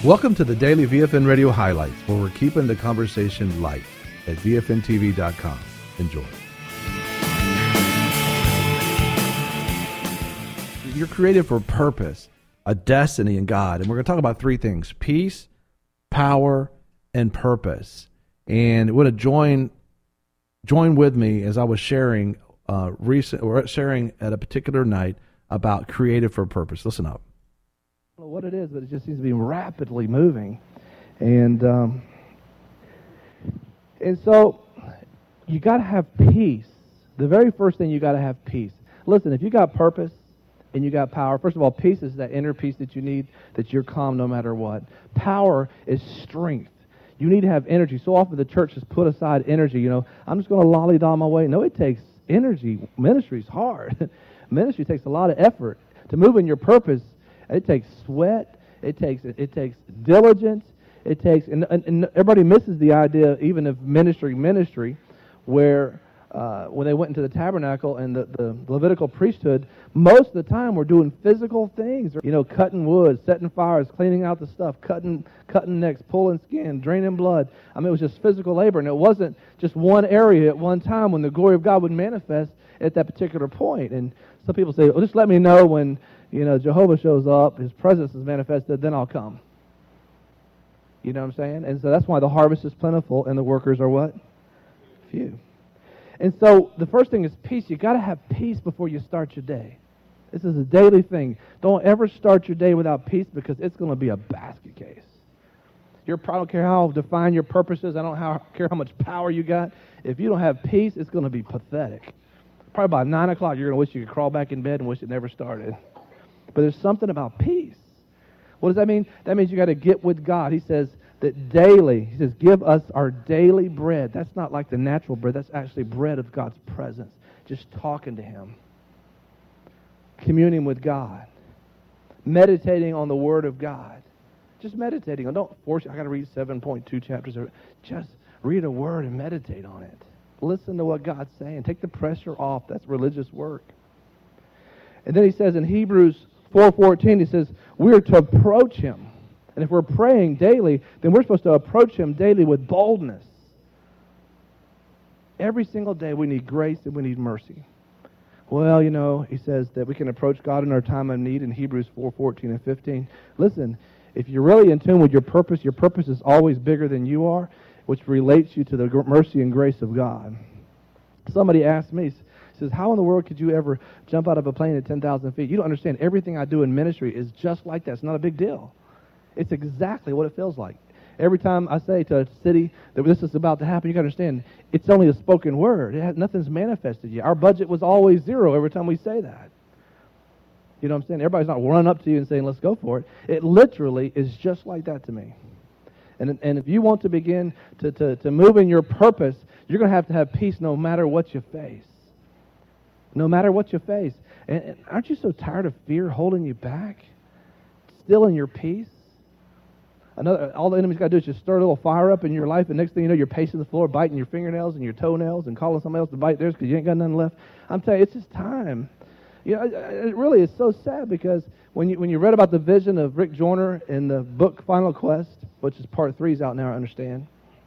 Welcome to the Daily VFN Radio Highlights, where we're keeping the conversation light at VFNTV.com. Enjoy. You're created for purpose, a destiny in God. And we're going to talk about three things: peace, power, and purpose. And want to join with me as I was sharing sharing at a particular night about created for purpose. Listen up. I don't know what it is, but it just seems to be rapidly moving. And so you got to have peace. The very first thing, you got to have peace. Listen, if you got purpose and you got power, first of all, peace is that inner peace that you need, that you're calm no matter what. Power is strength. You need to have energy. So often the church has put aside energy. You know, I'm just going to lollygag my way. No, it takes energy. Ministry's hard. Ministry takes a lot of effort. To move in your purpose, it takes sweat. It takes diligence. It takes, and everybody misses the idea even of ministry, where when they went into the tabernacle and the Levitical priesthood, most of the time we're doing physical things. You know, cutting wood, setting fires, cleaning out the stuff, cutting necks, pulling skin, draining blood. I mean, it was just physical labor, and it wasn't just one area at one time when the glory of God would manifest at that particular point. And some people say, well, just let me know when, you know, Jehovah shows up, his presence is manifested, then I'll come. You know what I'm saying? And so that's why the harvest is plentiful and the workers are what? Few. And so the first thing is peace. You got to have peace before you start your day. This is a daily thing. Don't ever start your day without peace, because it's going to be a basket case. I don't care how defined your purpose is. I don't care how much power you got. If you don't have peace, it's going to be pathetic. Probably by 9 o'clock, you're going to wish you could crawl back in bed and wish it never started. But there's something about peace. What does that mean? That means you got to get with God. He says that daily, he says, give us our daily bread. That's not like the natural bread. That's actually bread of God's presence. Just talking to him. Communing with God. Meditating on the Word of God. Just meditating. Don't force it. I got to read 7.2 chapters. Just read a word and meditate on it. Listen to what God's saying. Take the pressure off. That's religious work. And then he says in Hebrews 4:14, he says, we're to approach him. And if we're praying daily, then we're supposed to approach him daily with boldness. Every single day we need grace and we need mercy. Well, you know, he says that we can approach God in our time of need in Hebrews 4:14 and 15. Listen, if you're really in tune with your purpose is always bigger than you are, which relates you to the mercy and grace of God. Somebody asked me, says, how in the world could you ever jump out of a plane at 10,000 feet? You don't understand. Everything I do in ministry is just like that. It's not a big deal. It's exactly what it feels like. Every time I say to a city that this is about to happen, you got to understand, it's only a spoken word. Nothing's manifested yet. Our budget was always zero every time we say that. You know what I'm saying? Everybody's not running up to you and saying, let's go for it. It literally is just like that to me. And if you want to begin to move in your purpose, you're going to have peace no matter what you face. No matter what you face. And aren't you so tired of fear holding you back? Stealing your peace? All the enemy's got to do is just stir a little fire up in your life, and next thing you know, you're pacing the floor, biting your fingernails and your toenails and calling somebody else to bite theirs because you ain't got nothing left. I'm telling you, it's just time. You know, it really is so sad, because when you read about the vision of Rick Joyner in the book Final Quest, which is part 3 is out now, I understand,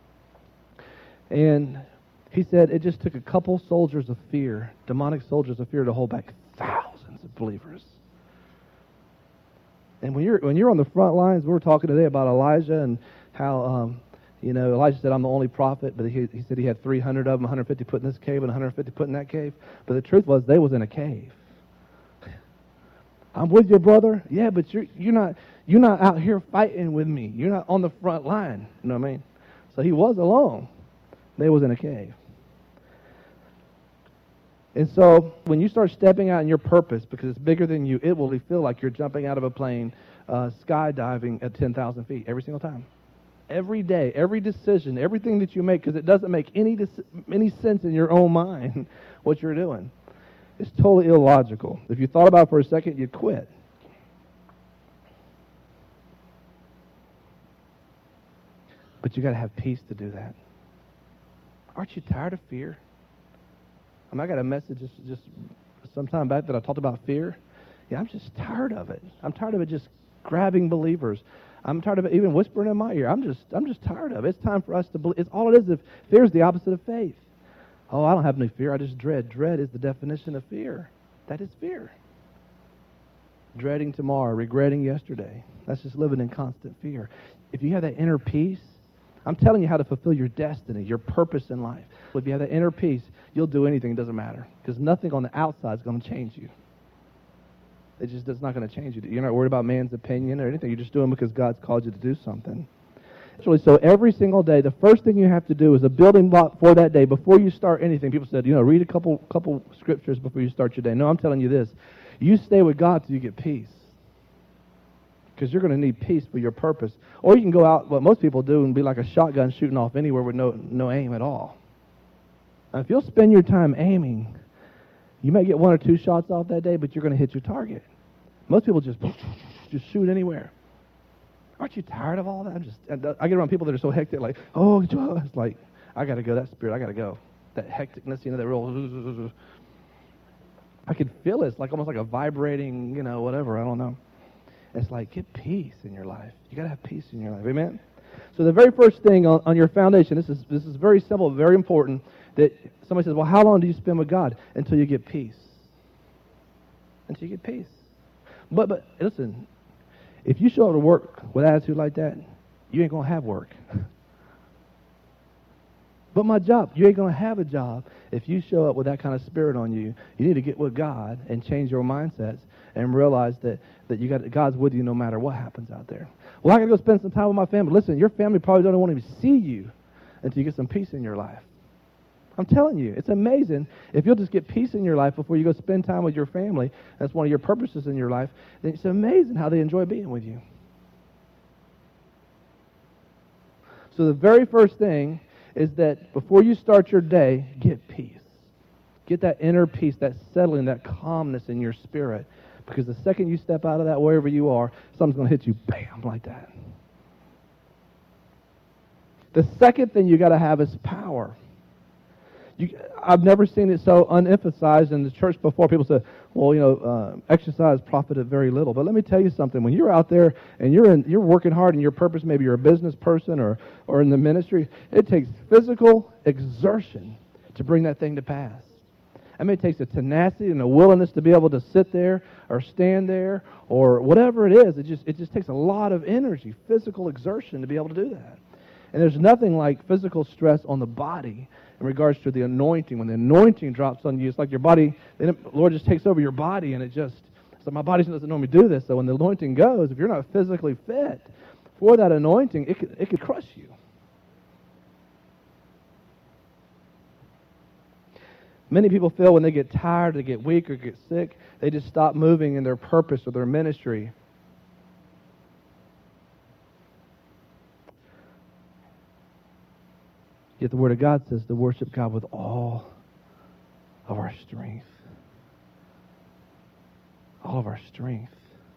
and he said it just took a couple soldiers of fear, demonic soldiers of fear, to hold back thousands of believers. And when you're on the front lines, we were talking today about Elijah and how, you know, Elijah said, I'm the only prophet, but he said he had 300 of them, 150 put in this cave and 150 put in that cave. But the truth was, they was in a cave. I'm with you, brother. Yeah, but you're not out here fighting with me. You're not on the front line. You know what I mean? So he was alone. They was in a cave. And so when you start stepping out in your purpose, because it's bigger than you, it will feel like you're jumping out of a plane, skydiving at 10,000 feet every single time. Every day, every decision, everything that you make, because it doesn't make any sense in your own mind what you're doing. It's totally illogical. If you thought about it for a second, you'd quit. But you got to have peace to do that. Aren't you tired of fear? I got a message just some time back that I talked about fear. Yeah, I'm just tired of it. I'm tired of it just grabbing believers. I'm tired of it even whispering in my ear. I'm just tired of it. It's time for us to believe. It's all it is. Fear is the opposite of faith. Oh, I don't have any fear. I just dread. Dread is the definition of fear. That is fear. Dreading tomorrow, regretting yesterday. That's just living in constant fear. If you have that inner peace, I'm telling you how to fulfill your destiny, your purpose in life. If you have that inner peace, you'll do anything. It doesn't matter. Because nothing on the outside is going to change you. It's not going to change you. You're not worried about man's opinion or anything. You're just doing it because God's called you to do something. So every single day, the first thing you have to do is a building block for that day. Before you start anything, people said, read a couple scriptures before you start your day. No, I'm telling you this. You stay with God till you get peace. Because you're going to need peace for your purpose. Or you can go out, what most people do, and be like a shotgun shooting off anywhere with no aim at all. Now, if you'll spend your time aiming, you may get 1 or 2 shots off that day, but you're going to hit your target. Most people just shoot anywhere. Aren't you tired of all that? I get around people that are so hectic, like, oh, it's like, I got to go. That spirit, I got to go. That hecticness, that real. I could feel it. It's like almost like a vibrating, whatever. I don't know. It's like, get peace in your life. You got to have peace in your life. Amen? So the very first thing on your foundation, this is very simple, very important, that somebody says, well, how long do you spend with God? Until you get peace. Until you get peace. But listen, if you show up to work with an attitude like that, you ain't going to have work. But my job, you ain't going to have a job if you show up with that kind of spirit on you. You need to get with God and change your mindsets and realize that God's with you no matter what happens out there. Well, I got to go spend some time with my family. Listen, your family probably don't want to even see you until you get some peace in your life. I'm telling you, it's amazing. If you'll just get peace in your life before you go spend time with your family, that's one of your purposes in your life, then it's amazing how they enjoy being with you. So the very first thing is that before you start your day, get peace. Get that inner peace, that settling, that calmness in your spirit. Because the second you step out of that, wherever you are, something's going to hit you, bam, like that. The second thing you got to have is power. I've never seen it so unemphasized in the church before. People say, well, exercise profited very little. But let me tell you something. When you're out there and you're working hard in your purpose, maybe you're a business person or in the ministry, it takes physical exertion to bring that thing to pass. I mean, it takes a tenacity and a willingness to be able to sit there or stand there or whatever it is. It just takes a lot of energy, physical exertion to be able to do that. And there's nothing like physical stress on the body in regards to the anointing. When the anointing drops on you, it's like your body, the Lord just takes over your body, and so my body doesn't normally do this. So when the anointing goes, if you're not physically fit for that anointing, it could crush you. Many people feel when they get tired, they get weak or get sick, they just stop moving in their purpose or their ministry. Yet the Word of God says to worship God with all of our strength. All of our strength.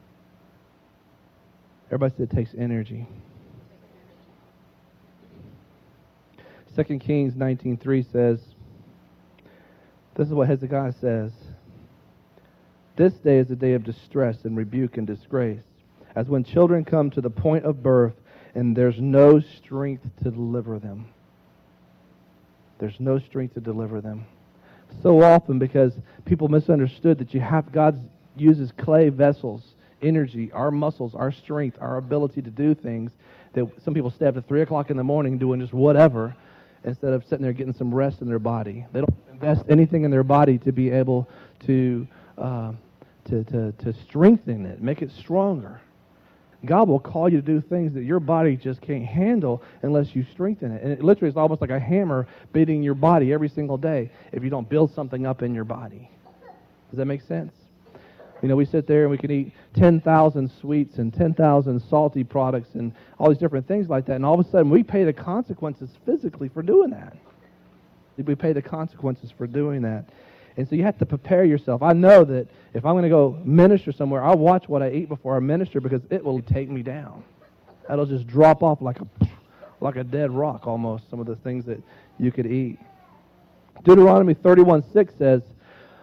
Everybody said it takes energy. 2 Kings 19:3 says, this is what Hezekiah says. This day is a day of distress and rebuke and disgrace, as when children come to the point of birth and there's no strength to deliver them. There's no strength to deliver them. So often because people misunderstood that God uses clay vessels, energy, our muscles, our strength, our ability to do things, that some people stay up at 3 o'clock in the morning doing just whatever instead of sitting there getting some rest in their body. They don't invest anything in their body to be able to strengthen it, make it stronger. God will call you to do things that your body just can't handle unless you strengthen it. And it literally is almost like a hammer beating your body every single day if you don't build something up in your body. Does that make sense? We sit there and we can eat 10,000 sweets and 10,000 salty products and all these different things like that. And all of a sudden we pay the consequences physically for doing that. We pay the consequences for doing that. And so you have to prepare yourself. I know that if I'm going to go minister somewhere, I'll watch what I eat before I minister because it will take me down. That'll just drop off like a dead rock almost, some of the things that you could eat. Deuteronomy 31:6 says,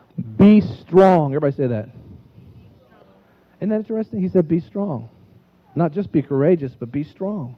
be strong. Everybody say that. Isn't that interesting? He said, be strong. Not just be courageous, but be strong.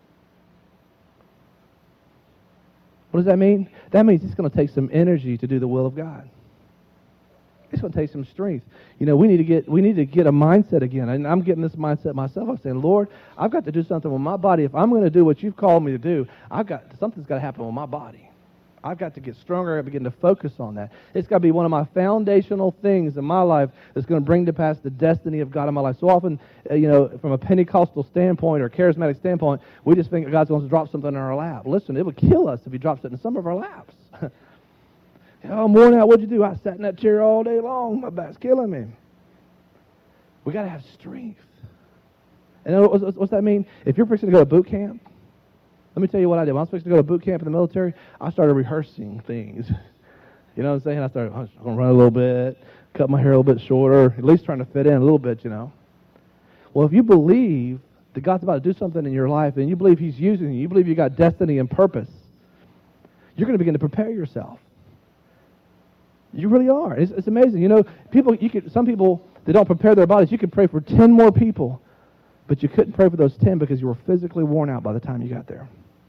What does that mean? That means it's going to take some energy to do the will of God. It's going to take some strength. You know, we need to get a mindset again. And I'm getting this mindset myself. I'm saying, Lord, I've got to do something with my body. If I'm going to do what you've called me to do, something's got to happen with my body. I've got to get stronger. I've got to begin to focus on that. It's got to be one of my foundational things in my life that's going to bring to pass the destiny of God in my life. So often, from a Pentecostal standpoint or charismatic standpoint, we just think God's going to drop something in our lap. Listen, it would kill us if He drops it in some of our laps. Oh, I'm worn out. What'd you do? I sat in that chair all day long. My back's killing me. We got to have strength. And what's that mean? If you're fixing to go to boot camp, let me tell you what I did. When I was supposed to go to boot camp in the military, I started rehearsing things. You know what I'm saying? I'm going to run a little bit, cut my hair a little bit shorter, at least trying to fit in a little bit, Well, if you believe that God's about to do something in your life, and you believe He's using you believe you got destiny and purpose, you're going to begin to prepare yourself. You really are. It's amazing. Some people, they don't prepare their bodies. You could pray for 10 more people, but you couldn't pray for those 10 because you were physically worn out by the time you got there.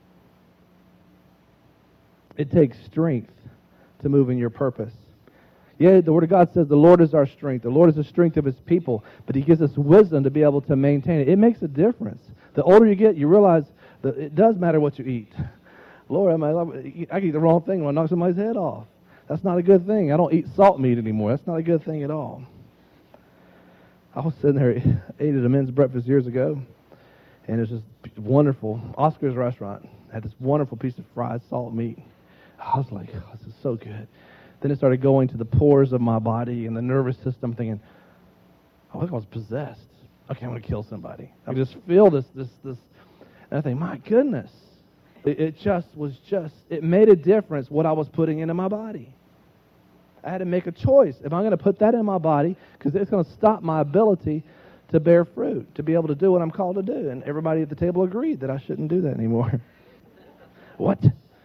It takes strength to move in your purpose. Yeah, the Word of God says the Lord is our strength. The Lord is the strength of His people, but He gives us wisdom to be able to maintain it. It makes a difference. The older you get, you realize that it does matter what you eat. Lord, I can eat the wrong thing and I knock somebody's head off. That's not a good thing. I don't eat salt meat anymore. That's not a good thing at all. I was sitting there, ate at a men's breakfast years ago, and it was just wonderful. Oscar's restaurant had this wonderful piece of fried salt meat. I was like, oh, this is so good. Then it started going to the pores of my body and the nervous system, thinking, oh, I think I was possessed. Okay, I'm going to kill somebody. I just feel this. And I think, my goodness. It made a difference what I was putting into my body. I had to make a choice. Am I going to put that in my body? Because it's going to stop my ability to bear fruit, to be able to do what I'm called to do. And everybody at the table agreed that I shouldn't do that anymore. What?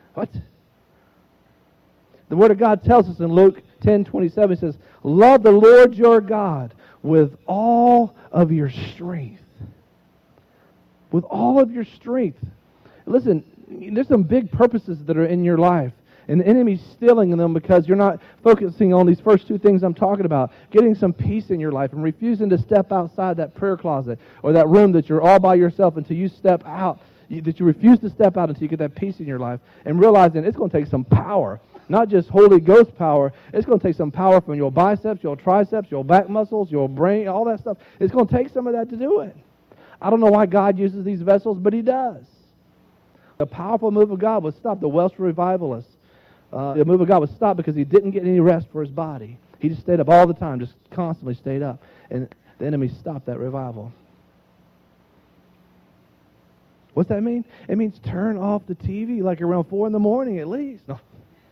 The Word of God tells us in Luke 10:27, it says, love the Lord your God with all of your strength. With all of your strength. Listen, there's some big purposes that are in your life. And the enemy's stealing them because you're not focusing on these first two things I'm talking about. Getting some peace in your life and refusing to step outside that prayer closet or that room that you're all by yourself until you step out. That you refuse to step out until you get that peace in your life. And realizing it's going to take some power. Not just Holy Ghost power. It's going to take some power from your biceps, your triceps, your back muscles, your brain, all that stuff. It's going to take some of that to do it. I don't know why God uses these vessels, but He does. The powerful move of God would stop the Welsh revivalists. The move of God was stopped because he didn't get any rest for his body. He just stayed up all the time, just constantly stayed up. And the enemy stopped that revival. What's that mean? It means turn off the TV like around 4 in the morning at least. No.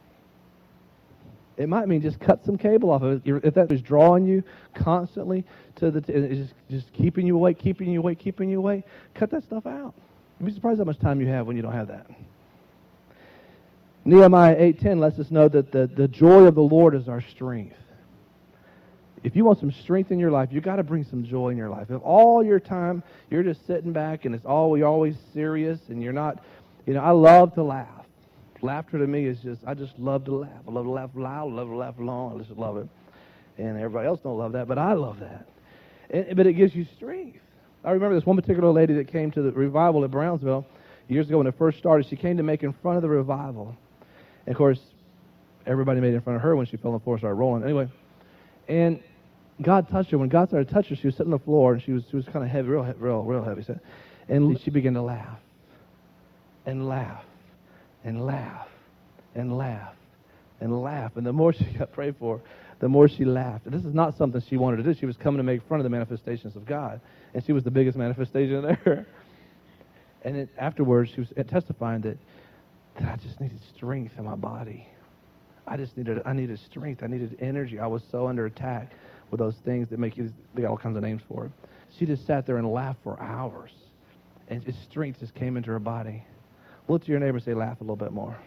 It might mean just cut some cable off of it. If that is drawing you constantly to it's just keeping you awake, cut that stuff out. You'd be surprised how much time you have when you don't have that. Nehemiah 8:10 lets us know that the joy of the Lord is our strength. If you want some strength in your life, you've got to bring some joy in your life. If all your time you're just sitting back and you're always serious and you're not, I love to laugh. Laughter to me is I just love to laugh. I love to laugh loud, I love to laugh long, I just love it. And everybody else don't love that, but I love that. But it gives you strength. I remember this one particular lady that came to the revival at Brownsville years ago when it first started. She came to make in front of the revival. And of course, everybody made it in front of her when she fell on the floor and started rolling. Anyway, and God touched her. When God started to touch her, she was sitting on the floor and she was kind of heavy, real heavy. And she began to laugh and laugh and laugh and laugh and laugh. And the more she got prayed for, the more she laughed. And this is not something she wanted to do. She was coming to make fun of the manifestations of God. And she was the biggest manifestation there. And afterwards, she was testifying that I just needed strength in my body. I needed strength. I needed energy. I was so under attack with those things that they got all kinds of names for it. She just sat there and laughed for hours. And his strength just came into her body. Look to your neighbor and say, laugh a little bit more.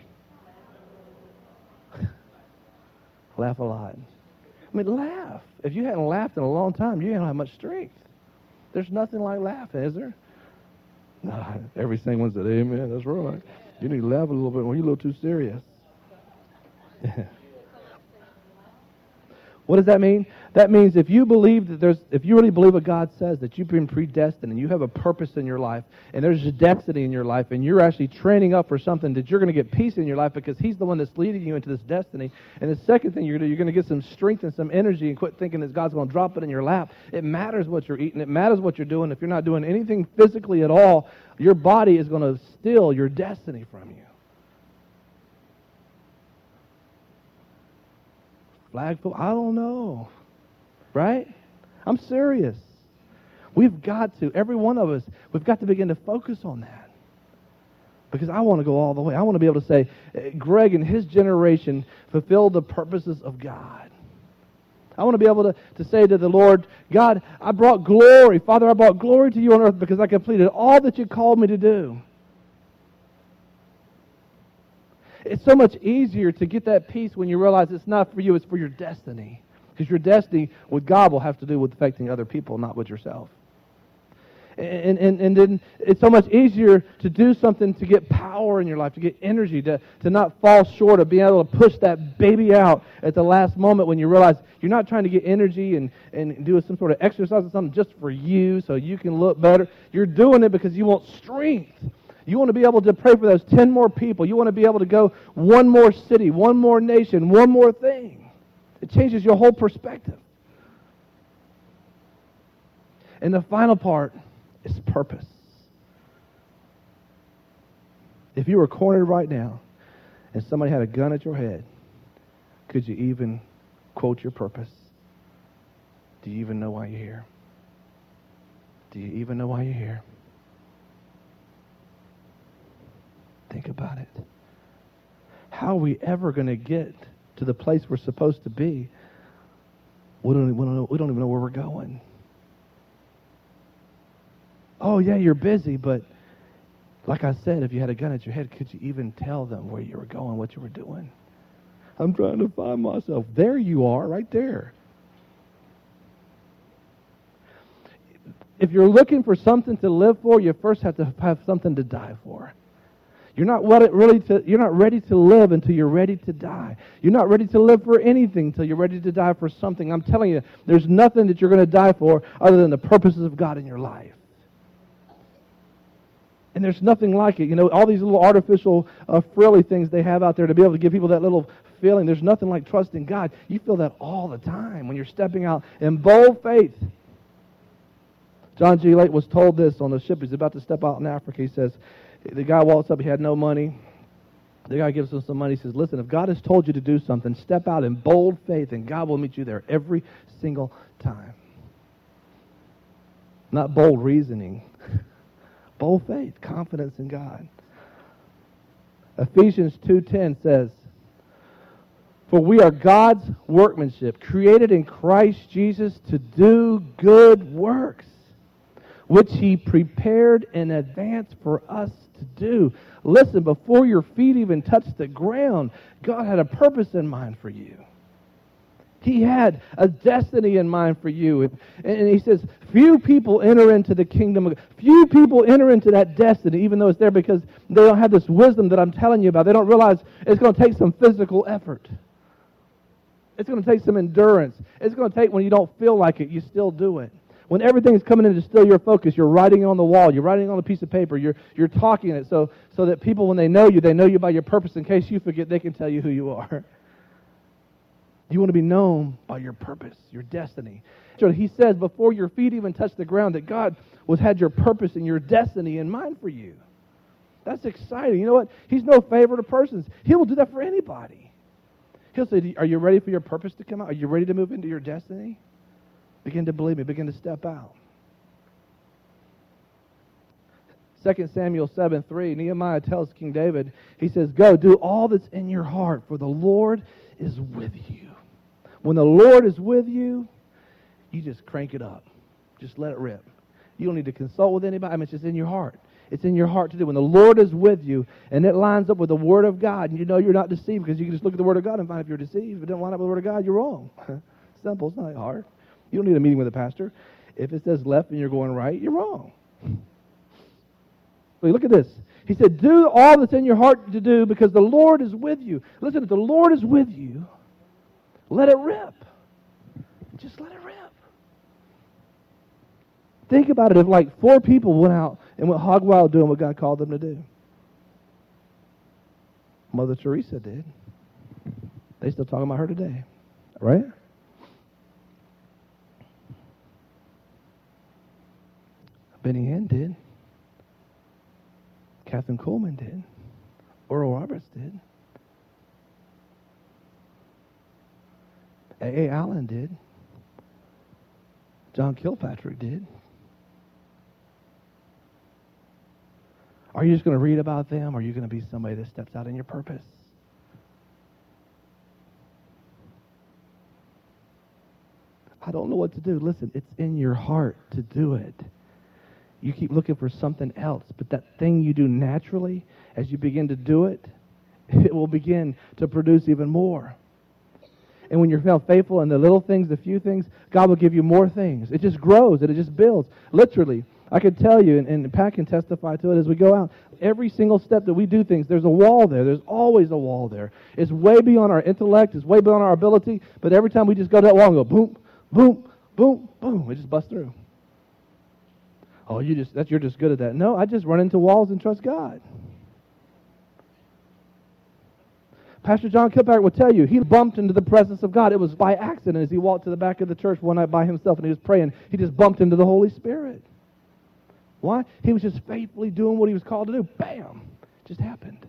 Laugh a lot. I mean, laugh. If you hadn't laughed in a long time, you don't have much strength. There's nothing like laughing, is there? Nah, every single one said, amen, that's right. You need to laugh a little bit when you're a little too serious. What does that mean? That means if you believe that if you really believe what God says, that you've been predestined and you have a purpose in your life, and there's a destiny in your life, and you're actually training up for something, that you're going to get peace in your life because He's the one that's leading you into this destiny. And the second thing you're going to get some strength and some energy, and quit thinking that God's going to drop it in your lap. It matters what you're eating. It matters what you're doing. If you're not doing anything physically at all, your body is going to steal your destiny from you. Flagpole? I don't know. Right? I'm serious. We've got to, every one of us, we've got to begin to focus on that. Because I want to go all the way. I want to be able to say, Greg and his generation fulfilled the purposes of God. I want to be able to say to the Lord, God, I brought glory. Father, I brought glory to you on earth because I completed all that you called me to do. It's so much easier to get that peace when you realize it's not for you, it's for your destiny. Because your destiny with God will have to do with affecting other people, not with yourself. And then it's so much easier to do something to get power in your life, to get energy, to not fall short of being able to push that baby out at the last moment when you realize you're not trying to get energy and do some sort of exercise or something just for you so you can look better. You're doing it because you want strength. You want to be able to pray for those 10 more people. You want to be able to go one more city, one more nation, one more thing. It changes your whole perspective. And the final part is purpose. If you were cornered right now and somebody had a gun at your head, could you even quote your purpose? Do you even know why you're here? Do you even know why you're here? Think about it. How are we ever going to get to the place we're supposed to be? We don't even know where we're going. Oh, yeah, you're busy, but like I said, if you had a gun at your head, could you even tell them where you were going, what you were doing? I'm trying to find myself. There you are, right there. If you're looking for something to live for, you first have to have something to die for. You're not ready to live until you're ready to die. You're not ready to live for anything until you're ready to die for something. I'm telling you, there's nothing that you're going to die for other than the purposes of God in your life. And there's nothing like it. You know, all these little artificial frilly things they have out there to be able to give people that little feeling. There's nothing like trusting God. You feel that all the time when you're stepping out in bold faith. John G. Lake was told this on the ship. He's about to step out in Africa. He says, the guy walks up, he had no money. The guy gives him some money. He says, listen, if God has told you to do something, step out in bold faith, and God will meet you there every single time. Not bold reasoning. Bold faith, confidence in God. Ephesians 2:10 says, for we are God's workmanship, created in Christ Jesus to do good works, which He prepared in advance for us to do. Listen, before your feet even touched the ground, God had a purpose in mind for you. He had a destiny in mind for you. And He says, few people enter into the kingdom of God. Few people enter into that destiny, even though it's there, because they don't have this wisdom that I'm telling you about. They don't realize it's going to take some physical effort. It's going to take some endurance. It's going to take, when you don't feel like it, you still do it. When everything's coming in to steal your focus, you're writing on the wall, you're writing on a piece of paper, you're talking it so that people, when they know you by your purpose. In case you forget, they can tell you who you are. You want to be known by your purpose, your destiny. So He says before your feet even touch the ground that God had your purpose and your destiny in mind for you. That's exciting. You know what? He's no favorite of persons. He will do that for anybody. He'll say, are you ready for your purpose to come out? Are you ready to move into your destiny? Begin to believe me. Begin to step out. 2 Samuel 7:3, Nehemiah tells King David, he says, go, do all that's in your heart, for the Lord is with you. When the Lord is with you, you just crank it up. Just let it rip. You don't need to consult with anybody. I mean, it's just in your heart. It's in your heart to do. When the Lord is with you, and it lines up with the Word of God, and you know you're not deceived, because you can just look at the Word of God and find if you're deceived. If it doesn't line up with the Word of God, you're wrong. Simple. It's not hard. You don't need a meeting with a pastor. If it says left and you're going right, you're wrong. Wait, look at this. He said, do all that's in your heart to do because the Lord is with you. Listen, if the Lord is with you, let it rip. Just let it rip. Think about it. If like 4 people went out and went hog wild doing what God called them to do. Mother Teresa did. They still talking about her today. Right? Benny Hinn did. Catherine Coleman did. Oral Roberts did. A. Allen did. John Kilpatrick did. Are you just going to read about them, or are you going to be somebody that steps out in your purpose? I don't know what to do. Listen, it's in your heart to do it. You keep looking for something else, but that thing you do naturally, as you begin to do it, it will begin to produce even more. And when you're found faithful in the little things, the few things, God will give you more things. It just grows and it just builds. Literally, I can tell you, and Pat can testify to it as we go out, every single step that we do things, there's a wall there. There's always a wall there. It's way beyond our intellect. It's way beyond our ability. But every time we just go to that wall and go boom, boom, boom, boom, it just busts through. Oh, you're just good at that. No, I just run into walls and trust God. Pastor John Kilpatrick will tell you, he bumped into the presence of God. It was by accident as he walked to the back of the church one night by himself and he was praying. He just bumped into the Holy Spirit. Why? He was just faithfully doing what he was called to do. Bam! It just happened.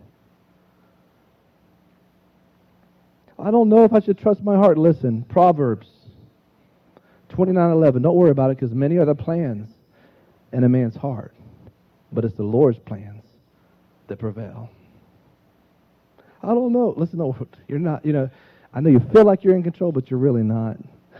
I don't know if I should trust my heart. Listen, Proverbs 29:11. Don't worry about it because many are the plans in a man's heart, but it's the Lord's plans that prevail. I don't know. Listen, no, you're not, I know you feel like you're in control, but you're really not.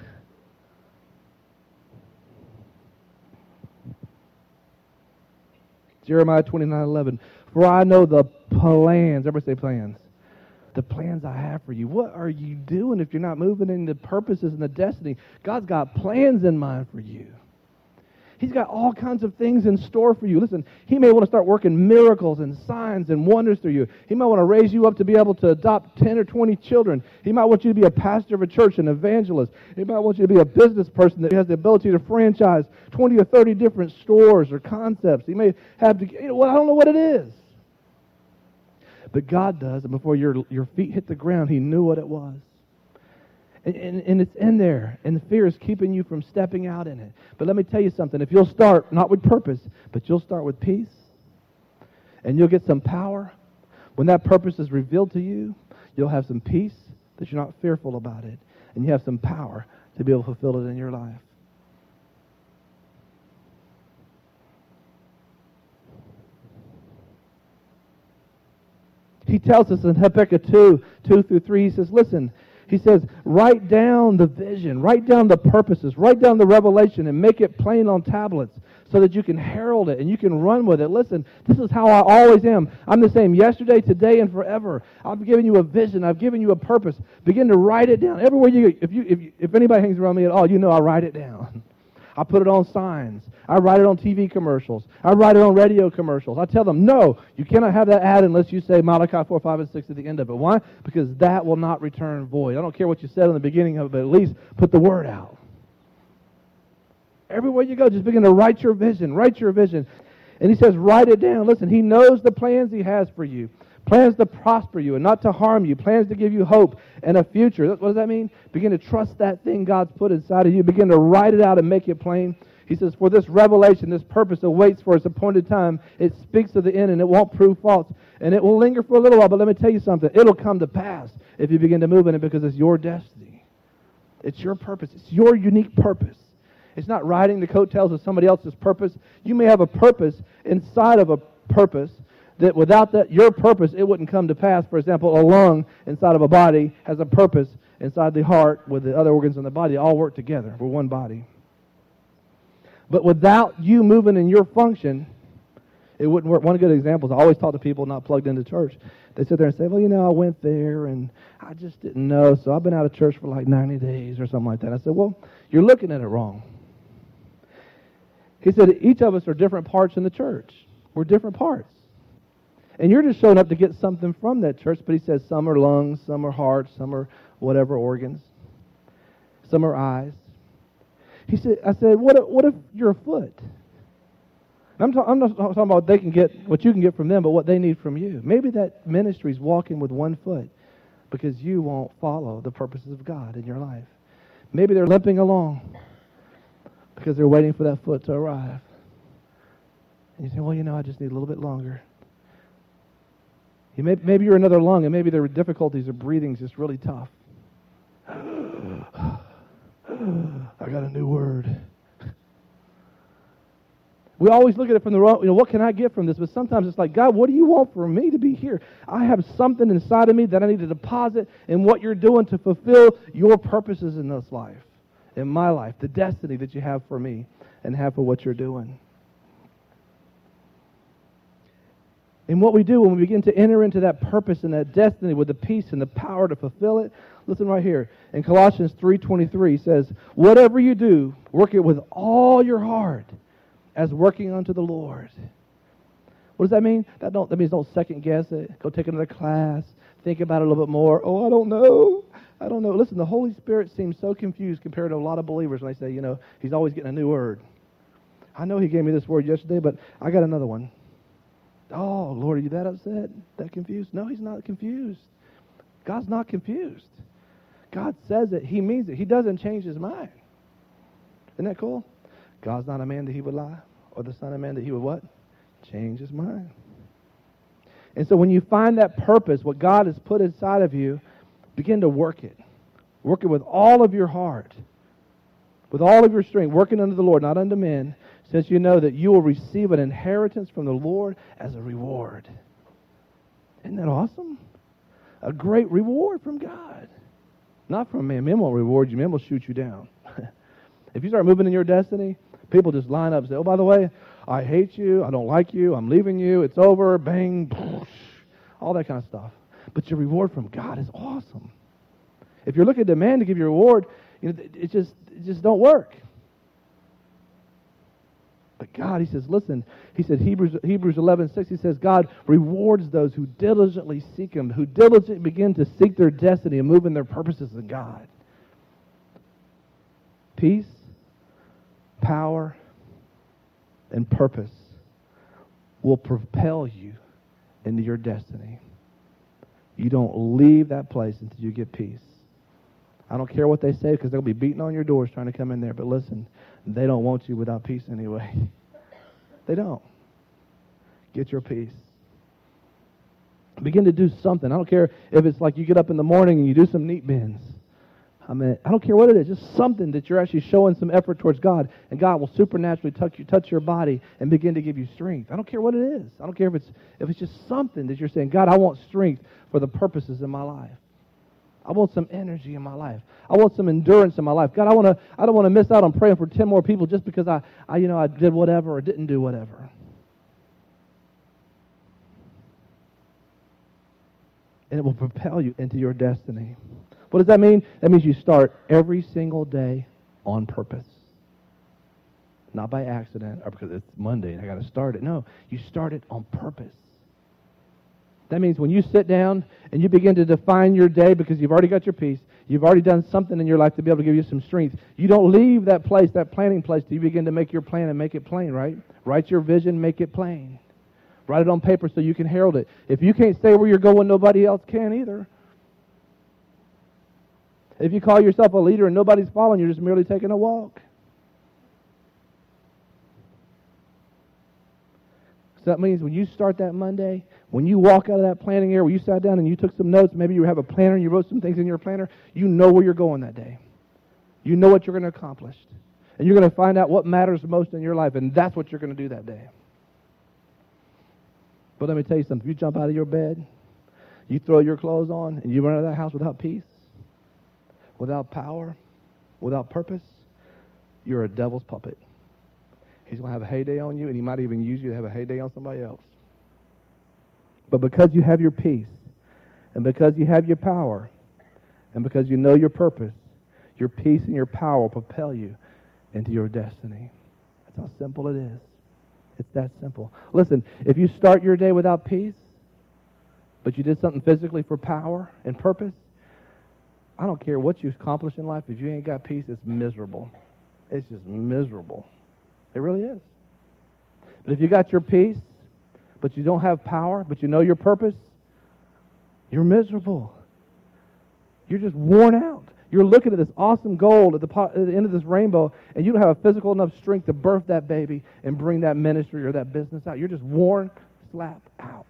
Jeremiah 29:11. For I know the plans. Everybody say plans. The plans I have for you. What are you doing if you're not moving in the purposes and the destiny? God's got plans in mind for you. He's got all kinds of things in store for you. Listen, He may want to start working miracles and signs and wonders through you. He might want to raise you up to be able to adopt 10 or 20 children. He might want you to be a pastor of a church, an evangelist. He might want you to be a business person that has the ability to franchise 20 or 30 different stores or concepts. He may have to, I don't know what it is. But God does, and before your feet hit the ground, He knew what it was. And it's in there, and the fear is keeping you from stepping out in it. But let me tell you something. If you'll start, not with purpose, but you'll start with peace, and you'll get some power, when that purpose is revealed to you, you'll have some peace that you're not fearful about it, and you have some power to be able to fulfill it in your life. He tells us in Habakkuk 2:2-3, he says, listen, he says, write down the vision, write down the purposes, write down the revelation, and make it plain on tablets so that you can herald it and you can run with it. Listen, this is how I always am. I'm the same yesterday, today, and forever. I've given you a vision. I've given you a purpose. Begin to write it down. Everywhere you go, if anybody hangs around me at all, I write it down. I put it on signs. I write it on TV commercials. I write it on radio commercials. I tell them, no, you cannot have that ad unless you say Malachi 4, 5, and 6 at the end of it. Why? Because that will not return void. I don't care what you said in the beginning of it, but at least put the word out. Everywhere you go, just begin to write your vision. Write your vision. And he says, write it down. Listen, He knows the plans He has for you. Plans to prosper you and not to harm you. Plans to give you hope and a future. What does that mean? Begin to trust that thing God's put inside of you. Begin to write it out and make it plain. He says, for this revelation, this purpose awaits for its appointed time. It speaks of the end and it won't prove false. And it will linger for a little while, but let me tell you something. It'll come to pass if you begin to move in it because it's your destiny. It's your purpose. It's your unique purpose. It's not riding the coattails of somebody else's purpose. You may have a purpose inside of a purpose that without your purpose, it wouldn't come to pass. For example, a lung inside of a body has a purpose inside the heart with the other organs in the body. They all work together. We're one body. But without you moving in your function, it wouldn't work. One good example is I always talk to people not plugged into church. They sit there and say, well, I went there and I just didn't know, so I've been out of church for like 90 days or something like that. I said, well, you're looking at it wrong. He said each of us are different parts in the church. We're different parts. And you're just showing up to get something from that church, but he says some are lungs, some are hearts, some are whatever organs, some are eyes. I said, what if you're a foot? I'm not talking about they can get what you can get from them, but what they need from you. Maybe that ministry's walking with one foot because you won't follow the purposes of God in your life. Maybe they're limping along because they're waiting for that foot to arrive. And you say, well, I just need a little bit longer. Maybe you're another lung, and maybe their difficulties of breathing is just really tough. I got a new word. We always look at it from the wrong, what can I get from this? But sometimes it's like, God, what do you want for me to be here? I have something inside of me that I need to deposit in what you're doing to fulfill your purposes in this life, in my life, the destiny that you have for me and have for what you're doing. And what we do when we begin to enter into that purpose and that destiny with the peace and the power to fulfill it, listen right here. In Colossians 3:23 says, whatever you do, work it with all your heart as working unto the Lord. What does that mean? That means don't second guess it. Go take another class. Think about it a little bit more. Oh, I don't know. Listen, the Holy Spirit seems so confused compared to a lot of believers when they say, he's always getting a new word. I know he gave me this word yesterday, but I got another one. Oh, Lord, are you that upset? That confused? No, he's not confused. God's not confused. God says it. He means it. He doesn't change his mind. Isn't that cool? God's not a man that he would lie, or the son of man that he would what? Change his mind. And so when you find that purpose, what God has put inside of you, begin to work it. Work it with all of your heart, with all of your strength, working unto the Lord, not unto men, since you know that you will receive an inheritance from the Lord as a reward. Isn't that awesome? A great reward from God. Not from man. Men won't reward you. Men will shoot you down. If you start moving in your destiny, people just line up and say, oh, by the way, I hate you. I don't like you. I'm leaving you. It's over. Bang. Boosh, all that kind of stuff. But your reward from God is awesome. If you're looking at man to give you a reward, it just don't work. But God, he says, listen, he said, Hebrews 11:6, he says, God rewards those who diligently seek him, who diligently begin to seek their destiny and move in their purposes in God. Peace, power, and purpose will propel you into your destiny. You don't leave that place until you get peace. I don't care what they say because they'll be beating on your doors trying to come in there. But listen, they don't want you without peace anyway. They don't. Get your peace. Begin to do something. I don't care if it's like you get up in the morning and you do some neat bins. I don't care what it is. Just something that you're actually showing some effort towards God. And God will supernaturally touch your body and begin to give you strength. I don't care what it is. I don't care if it's just something that you're saying, God, I want strength for the purposes in my life. I want some energy in my life. I want some endurance in my life. God, I don't want to miss out on praying for 10 more people just because I did whatever or didn't do whatever. And it will propel you into your destiny. What does that mean? That means you start every single day on purpose. Not by accident or because it's Monday and I got to start it. No, you start it on purpose. That means when you sit down and you begin to define your day because you've already got your peace, you've already done something in your life to be able to give you some strength. You don't leave that place, that planning place, till you begin to make your plan and make it plain, right? Write your vision, make it plain. Write it on paper so you can herald it. If you can't say where you're going, nobody else can either. If you call yourself a leader and nobody's following, you're just merely taking a walk. So that means when you start that Monday, when you walk out of that planning area, where you sat down and you took some notes, maybe you have a planner and you wrote some things in your planner, you know where you're going that day. You know what you're going to accomplish. And you're going to find out what matters most in your life, and that's what you're going to do that day. But let me tell you something. If you jump out of your bed, you throw your clothes on, and you run out of that house without peace, without power, without purpose, you're a devil's puppet. He's going to have a heyday on you, and he might even use you to have a heyday on somebody else. But because you have your peace, and because you have your power, and because you know your purpose, your peace and your power will propel you into your destiny. That's how simple it is. It's that simple. Listen, if you start your day without peace, but you did something physically for power and purpose, I don't care what you accomplish in life. If you ain't got peace, it's miserable. It's just miserable. It really is. But if you got your peace, but you don't have power, but you know your purpose, you're miserable. You're just worn out. You're looking at this awesome goal at the end of this rainbow, and you don't have a physical enough strength to birth that baby and bring that ministry or that business out. You're just worn, slap out.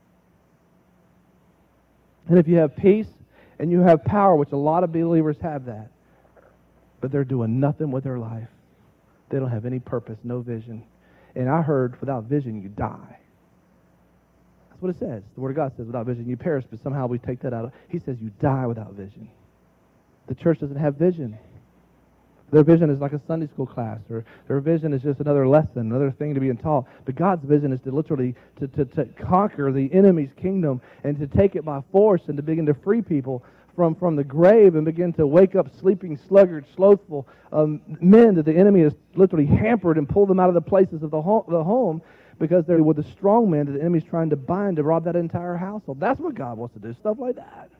And if you have peace and you have power, which a lot of believers have that, but they're doing nothing with their life. They don't have any purpose, no vision. And I heard, without vision, you die. That's what it says. The Word of God says, without vision, you perish, but somehow we take that out. He says you die without vision. The church doesn't have vision. Their vision is like a Sunday school class, or their vision is just another lesson, another thing to be taught. But God's vision is to literally to conquer the enemy's kingdom and to take it by force and to begin to free people from the grave and begin to wake up sleeping, sluggard, slothful men that the enemy has literally hampered and pulled them out of the places of the home because they're with the strong men that the enemy's trying to bind to rob that entire household. That's what God wants to do, stuff like that.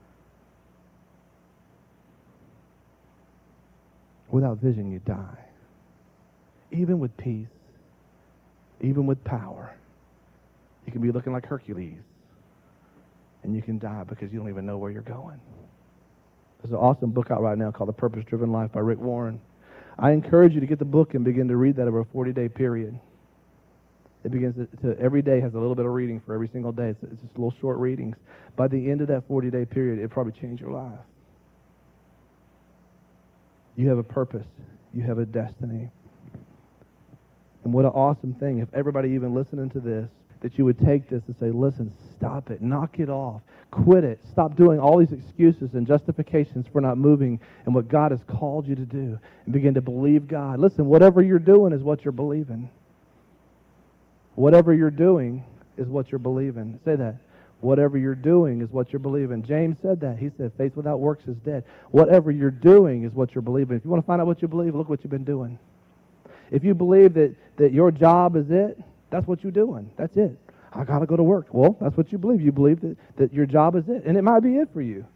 Without vision, you die. Even with peace, even with power, you can be looking like Hercules, and you can die because you don't even know where you're going. There's an awesome book out right now called The Purpose-Driven Life by Rick Warren. I encourage you to get the book and begin to read that over a 40-day period. It begins to every day has a little bit of reading for every single day. It's just little short readings. By the end of that 40-day period, it'll probably change your life. You have a purpose. You have a destiny. And what an awesome thing if everybody even listening to this, that you would take this and say, listen, stop it. Knock it off. Quit it. Stop doing all these excuses and justifications for not moving in what God has called you to do. And begin to believe God. Listen, whatever you're doing is what you're believing. Whatever you're doing is what you're believing. Say that. Whatever you're doing is what you're believing. James said that. He said, faith without works is dead. Whatever you're doing is what you're believing. If you want to find out what you believe, look what you've been doing. If you believe that your job is it, that's what you're doing. That's it. I got to go to work. Well, that's what you believe. You believe that your job is it. And it might be it for you.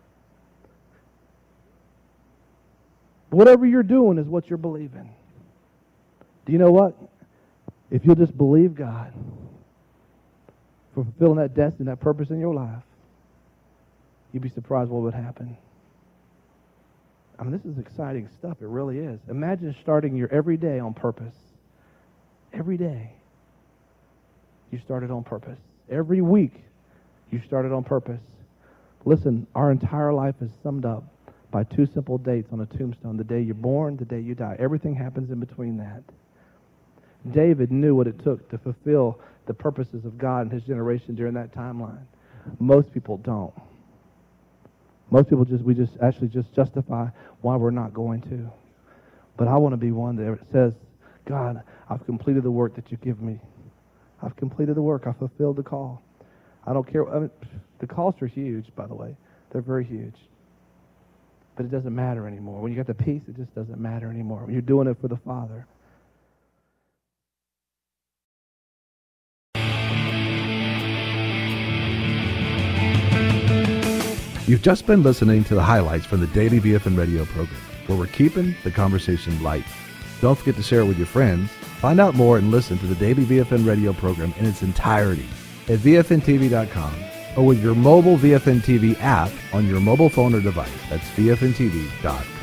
Whatever you're doing is what you're believing. Do you know what? If you'll just believe God for fulfilling that destiny, that purpose in your life, you'd be surprised what would happen. I mean, this is exciting stuff. It really is. Imagine starting your every day on purpose. Every day, you started on purpose. Every week, you started on purpose. Listen, our entire life is summed up by two simple dates on a tombstone. The day you're born, the day you die. Everything happens in between that. David knew what it took to fulfill the purposes of God in his generation during that timeline. Most people don't. Most people we just justify why we're not going to. But I want to be one that says, God, I've completed the work that you give me. I've completed the work. I've fulfilled the call. I don't care. I mean, the costs are huge, by the way. They're very huge. But it doesn't matter anymore. When you got the peace, it just doesn't matter anymore. When you're doing it for the Father. You've just been listening to the highlights from the Daily VFN radio program, where we're keeping the conversation light. Don't forget to share it with your friends. Find out more and listen to the Daily VFN radio program in its entirety at VFNTV.com or with your mobile VFN TV app on your mobile phone or device. That's VFNTV.com.